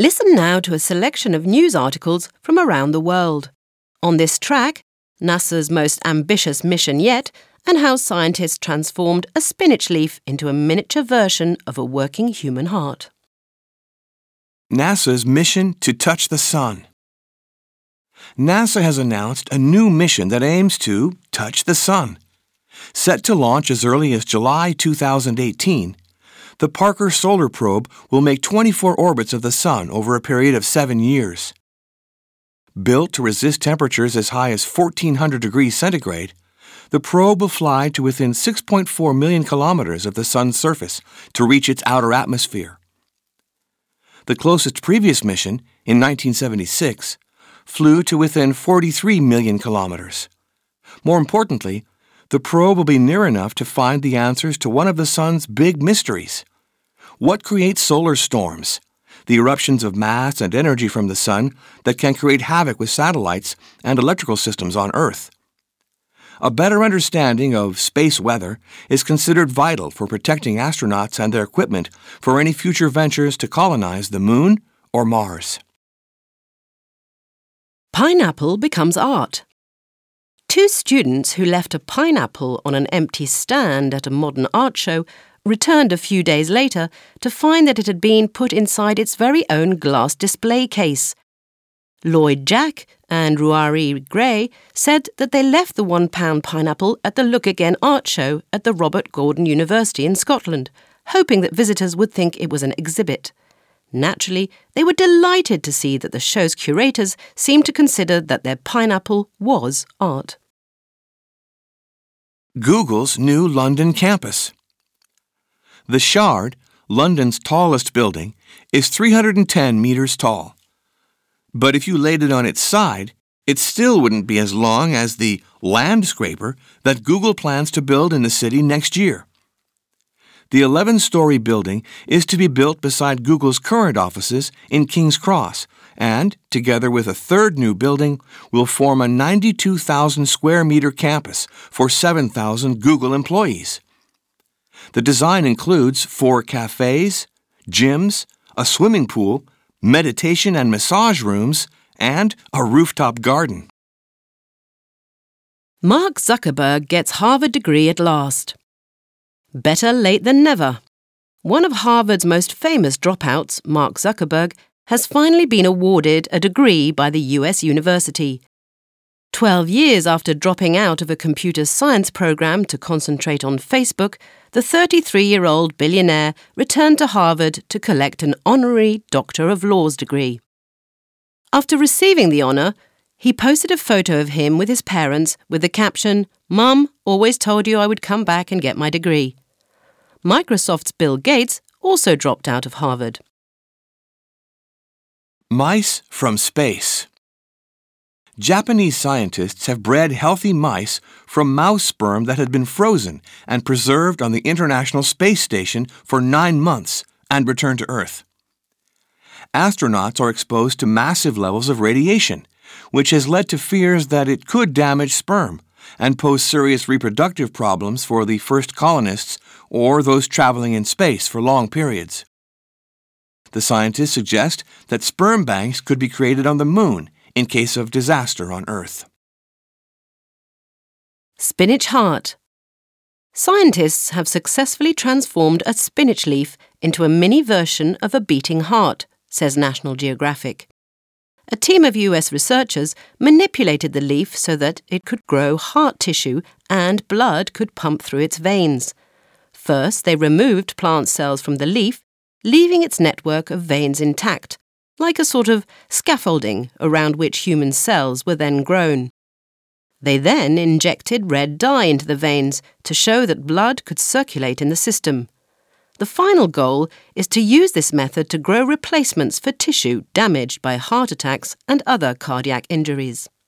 Listen now to a selection of news articles from around the world. On this track, NASA's most ambitious mission yet, and how scientists transformed a spinach leaf into a miniature version of a working human heart. NASA's mission to touch the sun. NASA has announced a new mission that aims to touch the sun. Set to launch as early as July 2018, the Parker Solar Probe will make 24 orbits of the sun over a period of 7 years. Built to resist temperatures as high as 1,400 degrees centigrade, the probe will fly to within 6.4 million kilometers of the sun's surface to reach its outer atmosphere. The closest previous mission, in 1976, flew to within 43 million kilometers. More importantly, the probe will be near enough to find the answers to one of the sun's big mysteries. What creates solar storms? The eruptions of mass and energy from the sun that can create havoc with satellites and electrical systems on Earth. A better understanding of space weather is considered vital for protecting astronauts and their equipment for any future ventures to colonize the Moon or Mars. Pineapple becomes art. 2 students who left a pineapple on an empty stand at a modern art show returned a few days later to find that it had been put inside its very own glass display case. Lloyd Jack and Ruari Gray said that they left the £1 pineapple at the Look Again art show at the Robert Gordon University in Scotland, hoping that visitors would think it was an exhibit. Naturally, they were delighted to see that the show's curators seemed to consider that their pineapple was art. Google's new London campus. The Shard, London's tallest building, is 310 meters tall. But if you laid it on its side, it still wouldn't be as long as the Landscraper that Google plans to build in the city next year. The 11-story building is to be built beside Google's current offices in King's Cross and, together with a third new building, will form a 92,000 square meter campus for 7,000 Google employees. The design includes 4 cafes, gyms, a swimming pool, meditation and massage rooms, and a rooftop garden. Mark Zuckerberg gets Harvard degree at last. Better late than never. One of Harvard's most famous dropouts, Mark Zuckerberg, has finally been awarded a degree by the US university. 12 years after dropping out of a computer science program to concentrate on Facebook, the 33-year-old billionaire returned to Harvard to collect an honorary Doctor of Laws degree. After receiving the honor, he posted a photo of him with his parents with the caption, "Mum, always told you I would come back and get my degree." Microsoft's Bill Gates also dropped out of Harvard. Mice from space. Japanese scientists have bred healthy mice from mouse sperm that had been frozen and preserved on the International Space Station for 9 months and returned to Earth. Astronauts are exposed to massive levels of radiation, which has led to fears that it could damage sperm and pose serious reproductive problems for the first colonists or those traveling in space for long periods. The scientists suggest that sperm banks could be created on the Moon in case of disaster on Earth. Spinach heart. Scientists have successfully transformed a spinach leaf into a mini version of a beating heart, says National Geographic. A team of US researchers manipulated the leaf so that it could grow heart tissue and blood could pump through its veins. First, they removed plant cells from the leaf, leaving its network of veins intact, like a sort of scaffolding around which human cells were then grown. They then injected red dye into the veins to show that blood could circulate in the system. The final goal is to use this method to grow replacements for tissue damaged by heart attacks and other cardiac injuries.